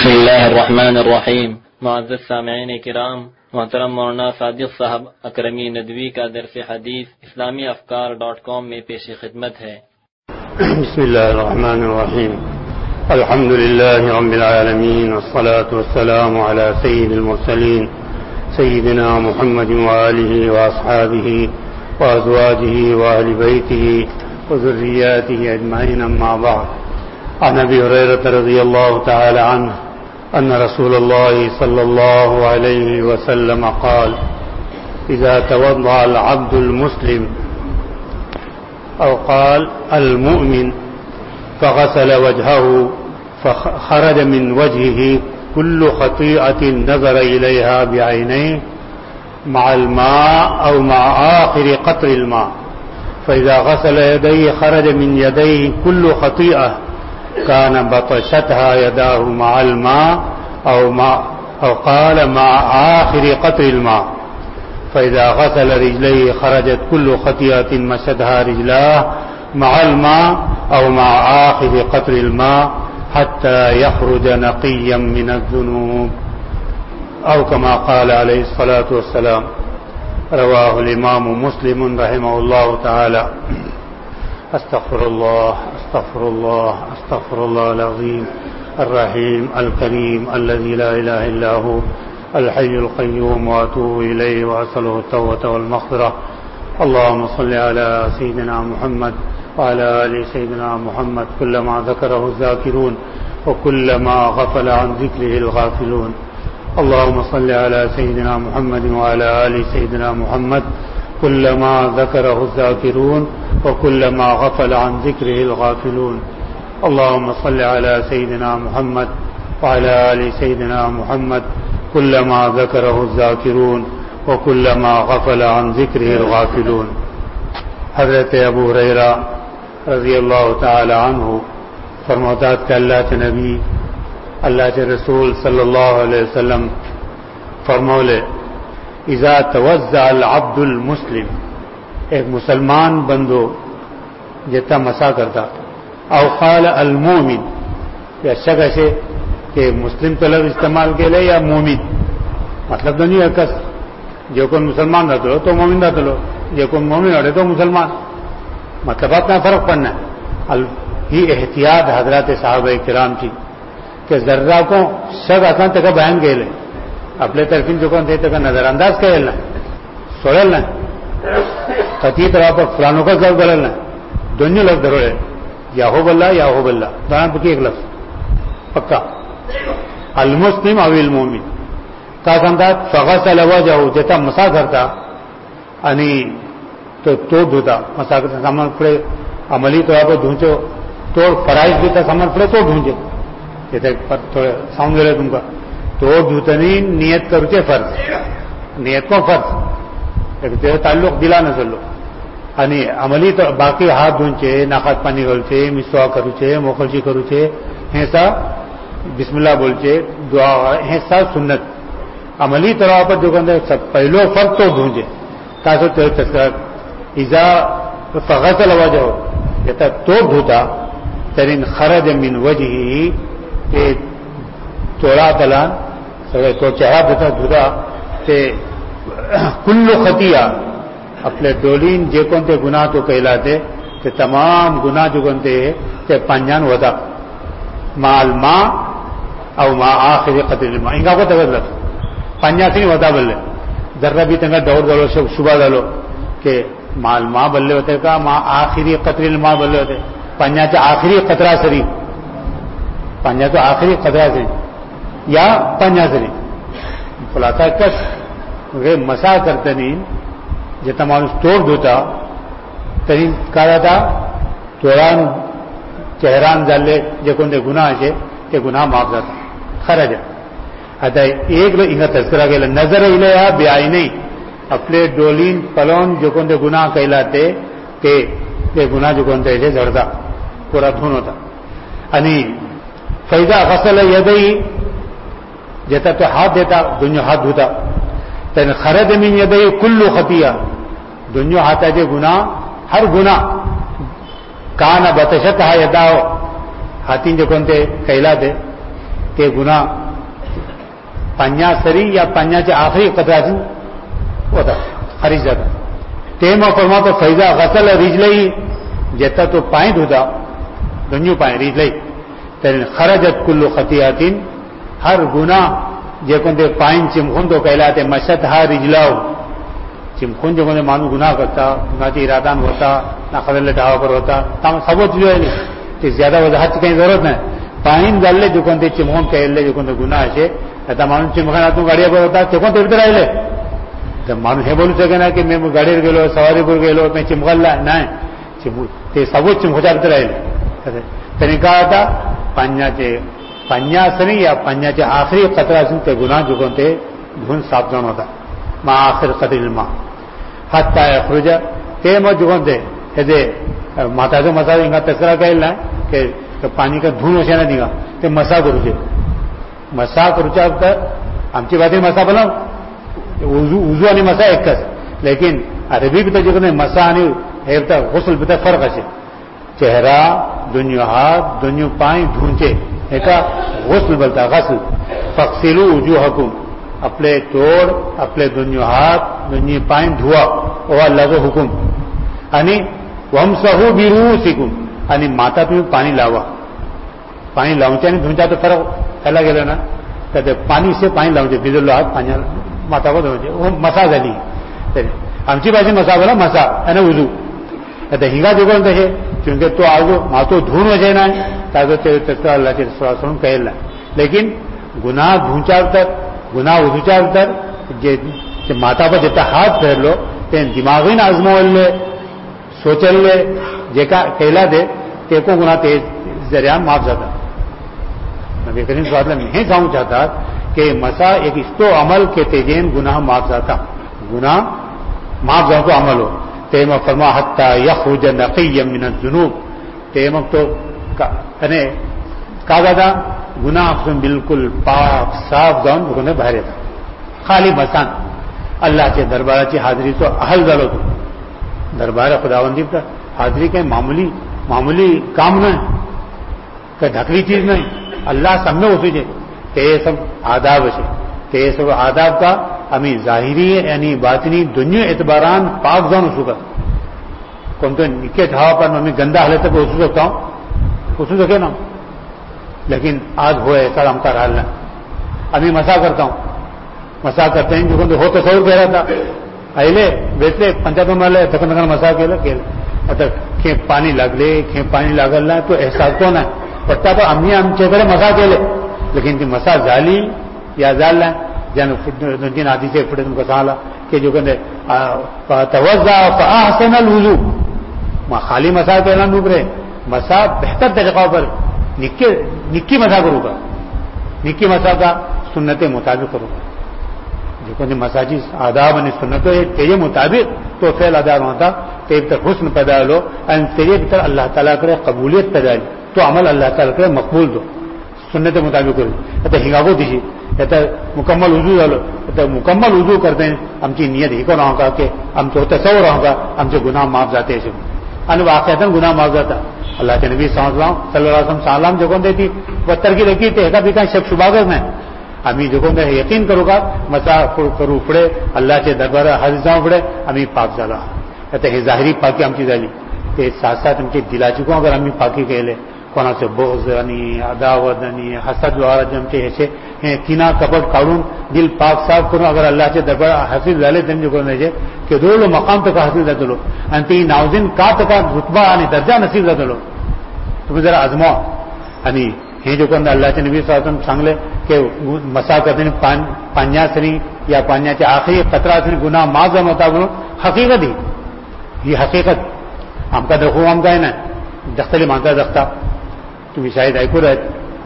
بسم اللہ الرحمن الرحیم. معزز سامعین کرام، محترم مولانا صادق صاحب اکرمی ندوی کا درس حدیث اسلامی افکار.com میں پیش خدمت ہے. بسم اللہ الرحمن الرحیم. الحمد للہ رب العالمین والصلاة والسلام علی سید المرسلین سیدنا محمد وآلہ واصحابہ وازواجہ واہل بیتہ وذریاتہ اجمعین، اما بعد. عن ابي هريرة رضي الله تعالى عنه أن رسول الله صلى الله عليه وسلم قال: إذا توضأ العبد المسلم أو قال المؤمن فغسل وجهه فخرج من وجهه كل خطيئة نظر إليها بعينيه مع الماء أو مع آخر قطر الماء، فإذا غسل يديه خرج من يديه كل خطيئة كان بطشتها يداه مع الماء أو قال مع آخر قطر الماء، فإذا غسل رجليه خرجت كل خطيئة مشتها رجلاه مع الماء أو مع آخر قطر الماء حتى يخرج نقيا من الذنوب، أو كما قال عليه الصلاة والسلام. رواه الإمام مسلم رحمه الله تعالى. استغفر الله استغفر الله استغفر الله العظيم الرحيم الكريم الذي لا إله إلا هو الحي القيوم وأتوب إليه وأسأله التوبة والمغفرة. اللهم صل على سيدنا محمد وعلى آل سيدنا محمد كلما ذكره الذاكرون وكلما غفل عن ذكره الغافلون. اللهم صل على سيدنا محمد وعلى آل سيدنا محمد كلما ذكره الذاكرون وكلما غفل عن ذكره الغافلون. اللهم صل على سيدنا محمد وعلى آل سيدنا محمد كلما ذكره الذاكرون وكلما غفل عن ذكره الغافلون. حضرت ابو ہریرہ رضی اللہ تعالی عنہ فرماتے کہ اللہ کے نبی، اللہ کے رسول صلی اللہ علیہ وسلم فرمولے: اذا توضأ العبد المسلم، ایک مسلمان بندو جتا مسا کرتا، او قال المومن، یا شک ہے کہ مسلم تو لفظ استعمال کے لئے یا مومن، مطلب تو نہیں ہے کس جو کون مسلمان رہتا لو تو مومن رہتا لو، جو کون مومن رہتا تو مسلمان، مطلب اتنا فرق پڑنا ہے. یہ احتیاط حضرات صحابہ کرام کی کہ ذرہ کو شک آسان تک بیان کے لئے اپنے طرفین جو کون تھے نظر انداز کرنا سوڑلنا قطعی طرح پر فلانوں کا ضرور بلنا دونوں لفظ ضرور ہے، یا ہو بلّہ یا ہو بلّہ دونوں پکی ایک لفظ پکا. المسلم او المومن کا سمجھا فغسل وجهه جتا مسا کرتا یعنی تو دھوتا مسا کرتا سامان پڑے عملی طور پر دھونچو تو فرائض بھی تھا سامان پڑے تو ڈھونچے جیسے تھوڑے ساؤنڈ لے تم کا تو دھوتنی نیت کرتے فرض، نیت کو فرض تعلق دلا نہ چلو یعنی عملی تو باقی ہاتھ دھونچے ناخات پانی گلچے مسوا کروچے موخلچی کروچے ایسا بسم اللہ بولچے دعا ایسا سنت. عملی طور پر جو کہتے ہیں سب پہلو فرض تو دھونچے تاسو تذکر اذا فغسل وجهه کہتا تو دھوتا ترین خرج من وجهه توڑا تلان تو چہرہ دیتا دھوتا تے کل خطیہ اپنے ڈولین جے کونتے گناہ تو کہلاتے تے تمام گناہ جو کونتے تے پنجان ہوتا مع الماء او مع آخر قطر الماء. انگا کو تغیر لفظ پنجا سے نہیں ہوتا بلے ذرہ بھی تنگا دوڑ ڈالو شبہ ڈالو کہ مع الماء بلے ہوتے کا مع آخری قطر الماء بلے ہوتے پنجا چا آخری قطرہ سری پنجا تو آخری قطرہ سری یا پنجا سری خلاصہ کس مسا کرتے نہیں جتنا مانوس توڑ دھوتا ترین کہا تھا توڑان چہران ڈالے جو کون دے گناہ سے کہ گناہ معاف جاتا خرج ہے. ایک لوگ انگا تذکرہ گئے نظر الیہا بعینی اپنے ڈولین پلون جو کون دے گناہ کہلاتے کہ یہ گناہ جو کون دے جھڑتا پورا دھون ہوتا یعنی فیضا غسل یدئی جیتا تو ہاتھ دیتا دنیا ہاتھ دھوتا تین خرج من یدئی کل خطیہ دنیا ہاتھ ہے گناہ ہر گناہ کان بتشتها یداو ہاتین جو کونتے کہلاتے ते गुन्हा पांया सरी या पाण्याच्या आखरी कचऱ्यातून होता खारिज जाता. ते मग फरमातो फैजा गसल रिजलई, जेता तो पाय धुता दोन्ही पाय रिजलई तरी खरजत कुल्लू खतियातीन, हर गुन्हा जे कोणते पायन चिमखून तो केला ते मशत हा रिजलाव चिमखून जे कोणते माणूस गुन्हा करता, गुन्हाची इरादान होता ना खरेले ढावापर होता तम सबूत जो आहे ते ज्यादा वजाहत काही जरूरत नाही. पायन जाल्ले जे कोणते चिमखून केले जे कोणते गुन्हा असे आता माणूस चिमखानातून गाडीवर होता ते कोणते इथे राहिले तर माणूस हे बोलू शके ना की मी गाडीवर गेलो सवारीवर गेलो मी चिमखलला नाही, ते सबूत चिमखोच्या राहिले. त्यांनी काय होता पाण्यासरी या पाण्याच्या आखरी कचरा असून ते गुन्हा जो कोणते धुवून साफ जाऊन होता. मा आखिर कतरील मा हात पाय अखरुज ते मग जो कोणते हे जे माताचा मसा हिंगा तसरा केला ना की पाणी का धुवून असे ना निघा ते मसा करूचे. मसा करूच्या तर आमची बाजू मसा बनव उजू आणि मसा एकच, लेकिन अरबी भितर जे कोणी मसा आणि हे गुसल भितर फरक असे. चेहरा दोन्ही हात दोन्ही पाय धुवूनचे एका गुसल बोलता गसल. फक्सिलू उजूहकुम, आपले तोड आपले दोन्ही हात दोन्ही पाय धुवा ओ अल्लाहचा हुकुम. आणि वमसहू बिरुसिकुम, आणि माता तुम्ही पाणी लावा. पाणी लावूनच्या आणि धुवूनच्या तर फरक त्याला गेलं ना तर ते पाणी से पाणी लावून भिजवलो हात पाण्याला माता को धुवायचे वो मसा झाली. आमची भाषी मसा बोला मसा आणि उजू आता हिंगा जोगून तसे क्योंकि तो आगो मातो धुवून वजे ना ताजो ते तसं अल्लाहचे सोडून कळेल. लेकिन गुन्हा धुवूच्या तर गुन्हा उजूच्या तर जे माता पर जितना हाथ फेरलो ते दिमागीन आजमावले सोचले जे का केला दे ते को गुन्हा ते जरिया माफ जाता. नबी करीम सल्लल्लाहु अलैहि वसल्लम हे सांगू चाहतात कि मसा एक इस्तो अमल के तेजेन गुनाह माफ जाता, गुनाह माफ जातो अमल हो. ते मग फरमा हत्ता यखरुज नक़िय्यन मिन अज़्ज़ुनूब, ते मग तो आणि का जाता गुन्हापासून बिलकुल पाक साफ जाऊन गुन्हे बाहेर येतात. खाली मसान अल्लाहच्या दरबाराची हाजरी तो अहल झालो होतो. दरबार खुदावंदी तर हाजरी काही मामूली काम नाही, काही ढकली चीज नाही. अल्लाह सामने होते ते सब आदाब असे ते सब आदाब का आम्ही जाहिरी आणि बातनी दोन्ही एतबारान पाक जाऊन असू का कोणतं निके ठावा पण आम्ही गंदा हले तर पोचू शकता पोचू शके ना. लेकिन आज हो ऐसा आमका राहिला आम्ही मसा करता मसा करते जो कोणते हो तसवर कह रहा था अहिले भेटले पंचायत मला तकन मसा केलं आता खेप पाणी लागले खेप पाणी लागल ना तो एहसास तो नाही पट्टा तो आम्ही आमच्याकडे मसा केले. लेकिन ती मसा झाली या झाला ज्यानं 2-3 आधीचे पुढे तुमका सांगला की जो कोणते तवज्जा फअहसन वुजू मग खाली मसा केला नुकरे मसा बेहतर तरीका पर निक्की मसा करू का निक्की मसा का सुन्नते मुताबिक करू का जो कोणते मसाची आदाब आणि सुन्नत त्याचे मुताबिक तो फेल अदा होता ते तर हुस्न पैदा झालो आणि त्याचे भीतर अल्लाह तालाकडे कबूलियत पैदा झाली. तो अमल अल्लाह तालाकडे मकबूल दो सुन्नते मुताबिक करू. आता हिंगागो दिशी आता मुकम्मल उजू झालो आता मुकम्मल उजू करते आमची नियत ही राहू का की आमचं तसवर राहू का आमचे गुन्हा माफ जाते असे आणि वाक्यातून गुन्हा माफ जाता. अल्लाहचे नबी सल्लल्लाहु अलैहि वसल्लम जो कोणते ती बत्तर की ते एका पिका शक शुभागच नाही. आम्ही जो कोणते यकीन करू का मसा करू पुढे अल्लाहचे दरबार हाजीर जाऊ पुढे आम्ही पाक झाला. आता हे जाहिरी पाकी आमची झाली ते साथ साथ आमची दिलाची को अगर आम्ही पाकी केले कोणाचे बोज आणि अदावत आणि हसद वगैरे आमचे ह्याचे हे किना कपट काढून दिल पाक साफ करून अगर अल्लाहचे दरबार हासिल झाले त्यांनी करून द्यायचे की दोन मकाम तक हासिल जातलो आणि ती नावजीन का तका रुतबा आणि दर्जा नसीब जातलो. तुम्ही जरा आजमाव. आणि हे जो कोण अल्लाहचे नबी सल्लल्लाहु सांगले की मसा करते पाण्यासरी या पाण्याच्या आखरी कचरासरी गुन्हा माफ जाऊन होता म्हणून हकीकत ही हकीकत आमका दाखवू आम काय नाही जगतले मानता जगता. तुम्ही शायद ऐकून आहेत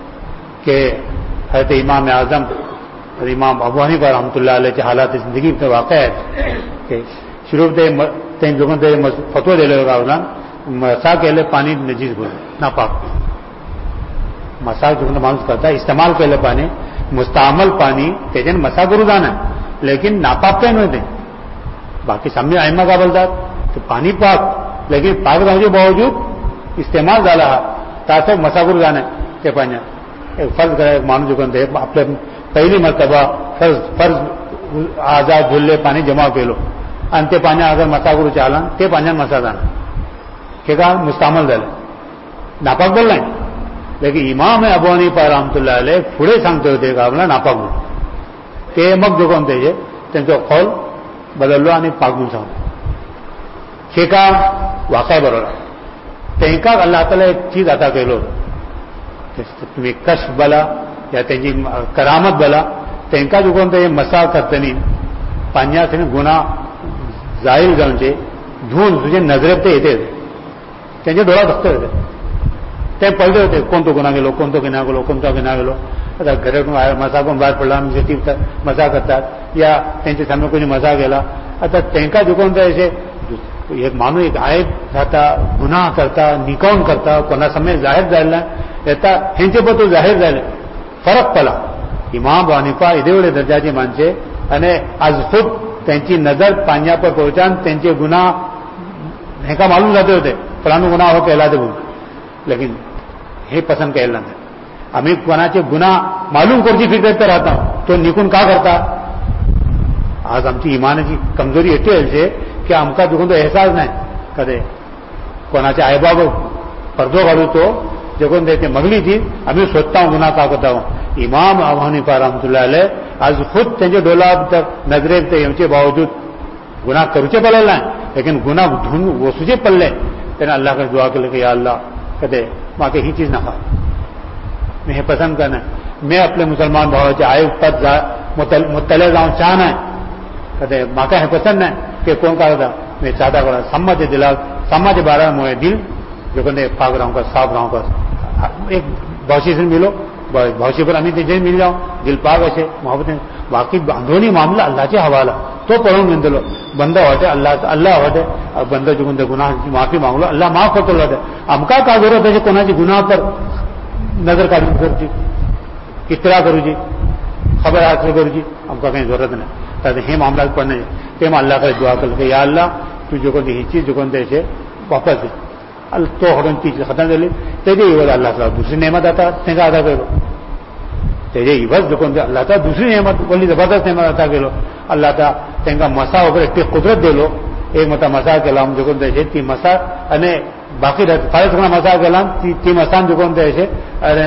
की हजरत इमाम आजम और इमाम अबू हनीफा रहमतुल्लाह अलैह हालात जिंदगी में वाक़ है कि शुरू ते लोगों ने फतवा दिले होगा मसा केले पानी नजीस बोले नापाक मसा जो माणूस करता इस्तेमाल केलं पाणी मुस्तामल पाणी त्याच्याने मसा करू जाणं लेकिन नापाक काय नव्हते. बाकी सामने आयमा का बोलतात तो पाणी पाक लेकिन पाक राहूचे बावजूद इस्तेमाल झाला हा तास मसा करू जाणं ते पाण्यात فرض کرے مانو جو کنتے اپنے پہلی مرتبہ فرض آزاد جھلے پانی جمع کیلو انتے پانیا اگر مسا کرو چالان تے پانیا مسا دانا کہ مستعمل دل ناپاک بول رہے ہیں. لیکن امام ابو حنیفہ رحمۃ اللہ علیہ پھڑے سانگتے ہوتے کا بولا ناپاک بول تے مگ جو کنتے ہے تنچو قول بدلو आणि पाक म्हणून सांगतो हे का वाकाय बरोबर त्यांका अल्लाह ताला एक चीज अता केलो तुम्ही कश बला या त्यांची करामत बला त्यांका जो कोणते मसा करतनी पाण्याने गुन्हा जाईल जाऊनचे धुवून तुझे नजरेत ते येते त्यांचे डोळा बघते होते ते पडले होते कोणतो गुन्हा गेलो कोणतो गुन्हा गेलो आता घरातून मसा पण बाहेर पडला ती मजा करतात या त्यांच्या सामने कोणी मजा गेला आता त्यांका दुकान असे एक माणूस एक आयब जाता गुन्हा करता निकावून करता कोणासमोर जाहीर जायला येता ह्यांचे बद्दल जाहीर झाले फरक पडला. इमाम अबू हनीफा एवढे दर्जाचे माणसे आणि आज खूप त्यांची नजर पाण्यावर पोहोचान त्यांचे गुन्हा हे का मालूम जाते होते फलाणू गुन्हा हो केला ते बोल लेकिन हे पसंत केलं नाही. आम्ही कोणाचे गुन्हा मालूम करूची फिक्र तर राहता तो निघून का करता. आज आमची इमानाची कमजोरी येते आहे की आमका दुखून तो एहसास नाही कधी कोणाचे आईबाब पर्दो घालू तो जगून ते मगली ती आम्ही स्वतः गुन्हा का करता. इमाम अबू हनीफा रहमतुल्लाह अलैह आज खुद त्यांचे डोला तक नजरेत यांचे बावजूद गुन्हा करूचे पडलेला नाही लेकिन गुन्हा धुवून वसूचे पडले त्याने अल्लाहकडे दुआ केलं की या अल्लाह कधी मागे ही चीज नका मैं हे पसंद करना मैं अपने मुसलमान भावाचे आय पद मुत्तले जाऊन छान आहे कधी माका हे पसंद नाही की कोण काय होता मैं चाहता करा सम्माचे दिला सम्माचे बारामुळे दिल जो कहते पाक रहूं का साफ रहूं का एक भाषी से मिलो भाषी पर आम्ही त्याचे मिल जाऊ दिल पाक असे मोहब्बत बाकी दोन्ही मामला अल्लाहचे हवाला तो पळून घेऊन दिलो बंद वाटे अल्लाह वाटे बंद जो कोणते गुन्हाची माफी मागलो अल्लाह माफ करतो वाटे आमका का जरूरत आहे कोणाची गुन्हा पर नजर काढून करूची इतरा करूची खबर हासिल करूची आमका काही जरूरत नाही तर हे मामला पडणे ते मग अल्लाहकडे दुआ केलं की या अल्लाह तू जो कोणती ही चीज जो कोणते वापस दे तो हडून ती खतम झाली त्याचे इवज अल्लाहचा दुसरी नेमत आता त्यांना अदा केलो त्याचे इवज जो कोणते अल्लाहचा दुसरी नेमत कोणी जबरदस्त नेमत अदा केलो अल्लाहचा त्यांना मसा वगैरे ते कुदरत दिलो एक मता मसा केला जो कोणते ती मसा आणि बाकी फारच कोणा मसा केला ती मसान जो कोणते असे आणि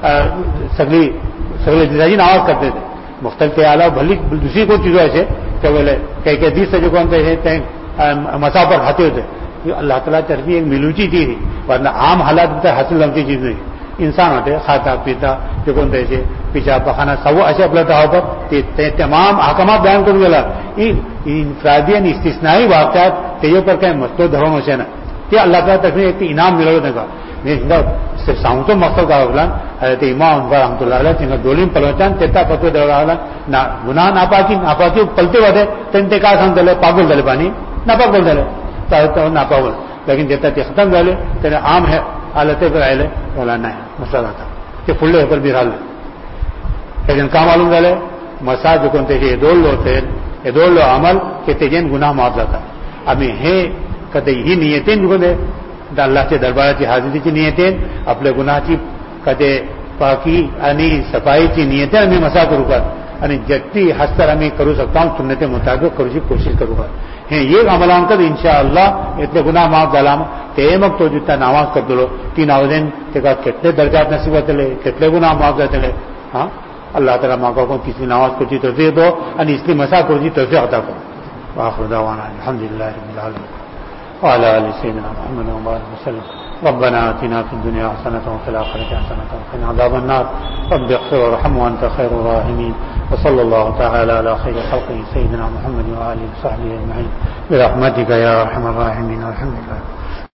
सगळे दिसाची नावाज करते ते मुख्तल ते आला भली दुसरी कोण चीजो असे त्या वेळेला काही काही दिस जो कोणते ते मसा पर खाते होते अल्लाह ताला तरफी एक मिलूची चीज है वरना आम हालात हासिल जमती चीज नहीं इंसान होते खाता पीता जो कोणते असे पिशा पखाना सब असे आपल्या तहावर ते तमाम अहकामात बयान करून गेला इन्फ्रादी आणि इस्तिस्नाई वाक्यात त्याच्या पर काही मस्तो धरून असे ना ते अल्लाह ताला तरफी एक इनाम मिळवलं नाही का मी सांगतो मस्त का होगला ते इमाम रहमतुल्लाह अलैह तिंगा डोलीन पलवचान तेता पत्व देवळाला ना गुन्हा नापाकी पलते होते त्यांनी ते काय सांगतले पागल झाले पाणी नापाक बोल झाले नापावल लेकिन जेता ते खत्म झाले त्याने आम है आलं ते राहिले बोला नाही मसा जाता ते फुडले पर बी राहिले त्याच्यानं का मालूम झाले मसा जो कोणते एदोळलो अमल की तेजेन गुन्हा माफ जाता आम्ही हे कधी ही नियतेन जुगोदे अल्लाहच्या दरबाराची हाजिरीची नियतेन आपल्या गुन्हाची कधी पाकी आणि सफाईची नियतेन आम्ही मसा करू का आणि जगती हस्तर आम्ही करू शकता सुन्नते मुताबिक करूची कोशिश करू का हे एक अमलांकद इंशाअल्लाह इतले गुन्हा माफ झाला ते मग तो जिता नामाज करतलो ती नावदेन तेका कितले दर्जात नसीब जातले कितले गुन्हा माफ जातले हा अल्लाह ताला माका को किसी नमाज करची तौफीक दो आणि इसली मसा करची तौफीक अता करो वाखिर दावाना अल्हम्दुलिल्लाह रब्बिल आलमीन وعلى آل سيدنا محمد وبارك وسلم ربنا آتنا في الدنيا حسنة وفي الآخرة حسنة وقنا عذاب النار رب اغفر وارحم وأنت خير الراحمين وصلى الله تعالى على خير خلقه سيدنا محمد وآله وصحبه أجمعين برحمتك يا أرحم الراحمين والحمد لله